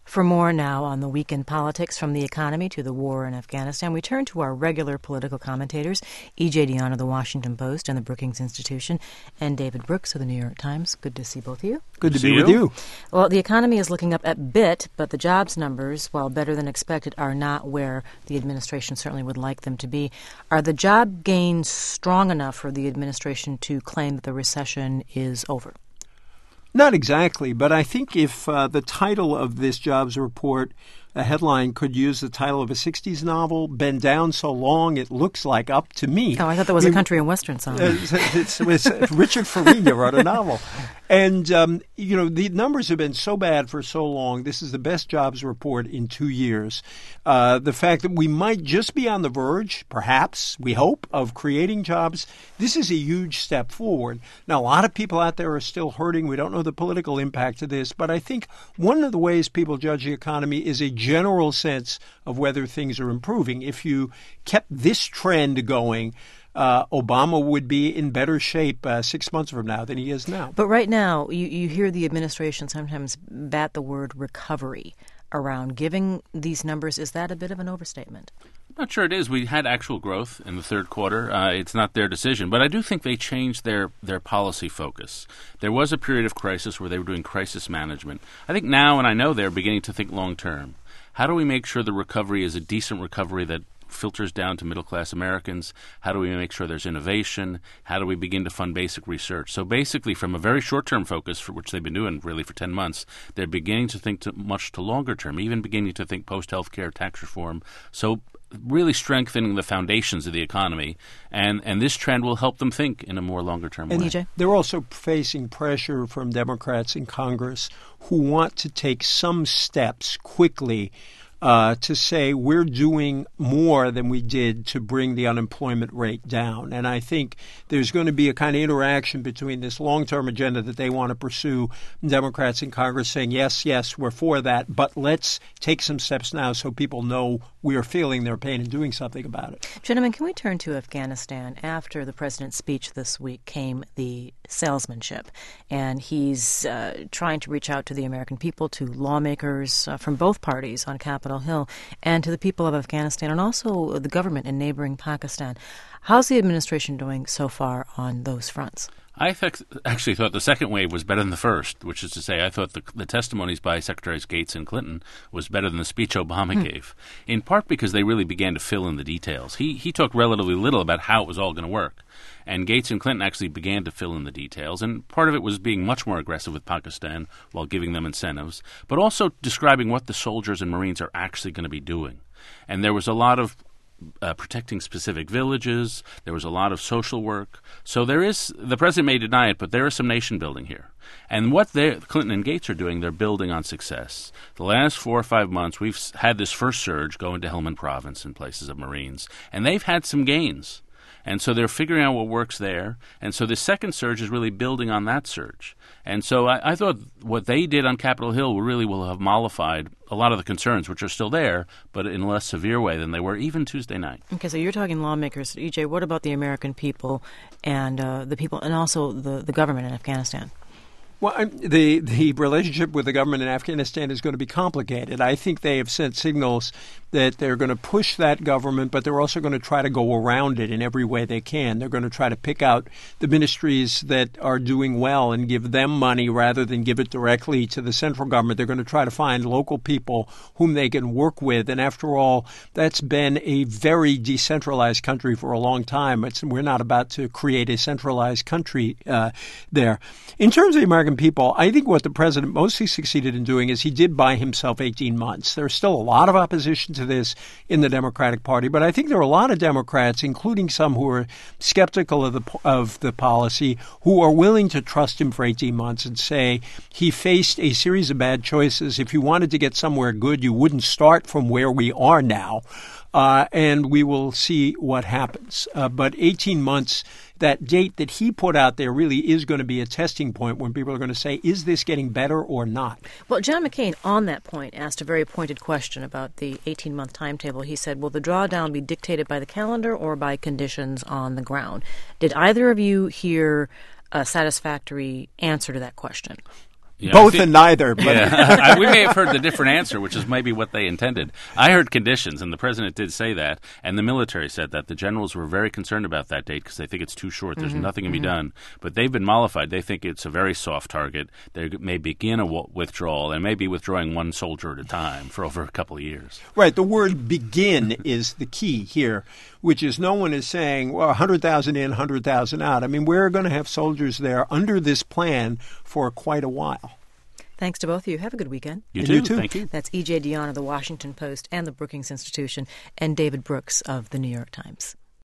For more now on the week in politics, from the economy to the war in Afghanistan, we turn to our regular political commentators, E.J. Dionne of the Washington Post and the Brookings Institution, and David Brooks of the New York Times. Good to see both of you. Good to be with you. Well, the economy is looking up a bit, but the jobs numbers, while better than expected, are not where the administration certainly would like them to be. Are the job gains strong enough for the administration to claim that the recession is over? Not exactly, but I think if the title of this jobs report, a headline could use the title of a 60s novel, Been Down So Long It Looks Like Up to Me. Oh, I thought that was a country and western song. It's Richard Farina wrote a novel. And, the numbers have been so bad for so long. This is the best jobs report in 2 years. The fact that we might just be on the verge, perhaps, we hope, of creating jobs, this is a huge step forward. Now, a lot of people out there are still hurting. We don't know the political impact of this. But I think one of the ways people judge the economy is a general sense of whether things are improving. If you kept this trend going, Obama would be in better shape 6 months from now than he is now. But right now, you hear the administration sometimes bat the word recovery around giving these numbers. Is that a bit of an overstatement? I'm not sure it is. We had actual growth in the third quarter. It's not their decision. But I do think they changed their policy focus. There was a period of crisis where they were doing crisis management. I think now, and I know they're beginning to think long term. How do we make sure the recovery is a decent recovery that filters down to middle-class Americans? How do we make sure there's innovation? How do we begin to fund basic research? So basically, from a very short-term focus, for which they've been doing really for 10 months, they're beginning to think much to longer term, even beginning to think post-healthcare tax reform. So really strengthening the foundations of the economy, and this trend will help them think in a more longer-term way. EJ? They're also facing pressure from Democrats in Congress who want to take some steps quickly to say we're doing more than we did to bring the unemployment rate down. And I think there's going to be a kind of interaction between this long-term agenda that they want to pursue, Democrats in Congress saying, yes, we're for that, but let's take some steps now so people know we are feeling their pain and doing something about it. Gentlemen, can we turn to Afghanistan? After the president's speech this week came the salesmanship, and he's trying to reach out to the American people, to lawmakers from both parties on Capitol Hill, and to the people of Afghanistan, and also the government in neighboring Pakistan. How's the administration doing so far on those fronts? I actually thought the second wave was better than the first, which is to say I thought the testimonies by Secretaries Gates and Clinton was better than the speech Obama gave, in part because they really began to fill in the details. He talked relatively little about how it was all going to work, and Gates and Clinton actually began to fill in the details, and part of it was being much more aggressive with Pakistan while giving them incentives, but also describing what the soldiers and Marines are actually going to be doing. And there was a lot of protecting specific villages. There was a lot of social work. So the president may deny it, but there is some nation building here. And what Clinton and Gates are doing, they're building on success. The last 4 or 5 months, we've had this first surge go into Helmand Province and places of Marines, and they've had some gains. And so they're figuring out what works there. And so the second surge is really building on that surge. And so I thought what they did on Capitol Hill really will have mollified a lot of the concerns, which are still there, but in a less severe way than they were even Tuesday night. Okay, so you're talking lawmakers. EJ, what about the American people and the people and also the government in Afghanistan? Well, the relationship with the government in Afghanistan is going to be complicated. I think they have sent signals that they're going to push that government, but they're also going to try to go around it in every way they can. They're going to try to pick out the ministries that are doing well and give them money rather than give it directly to the central government. They're going to try to find local people whom they can work with. And after all, that's been a very decentralized country for a long time. We're not about to create a centralized country there. In terms of the American people, I think what the president mostly succeeded in doing is he did buy himself 18 months. There's still a lot of opposition to this in the Democratic Party, but I think there are a lot of Democrats, including some who are skeptical of the policy, who are willing to trust him for 18 months and say he faced a series of bad choices. If you wanted to get somewhere good, you wouldn't start from where we are now, and we will see what happens. But 18 months, that date that he put out there really is going to be a testing point when people are going to say, is this getting better or not? Well, John McCain, on that point, asked a very pointed question about the 18-month timetable. He said, will the drawdown be dictated by the calendar or by conditions on the ground? Did either of you hear a satisfactory answer to that question? Yeah, Both and neither. But yeah. We may have heard the different answer, which is maybe what they intended. I heard conditions, and the president did say that, and the military said that. The generals were very concerned about that date because they think it's too short. There's nothing can be done. But they've been mollified. They think it's a very soft target. They may begin a withdrawal and may be withdrawing one soldier at a time for over a couple of years. Right. The word begin is the key here, which is no one is saying, well, 100,000 in, 100,000 out. I mean, we're going to have soldiers there under this plan for quite a while. Thanks to both of you. Have a good weekend. You too. Thank you. That's E.J. Dionne of the Washington Post and the Brookings Institution, and David Brooks of the New York Times.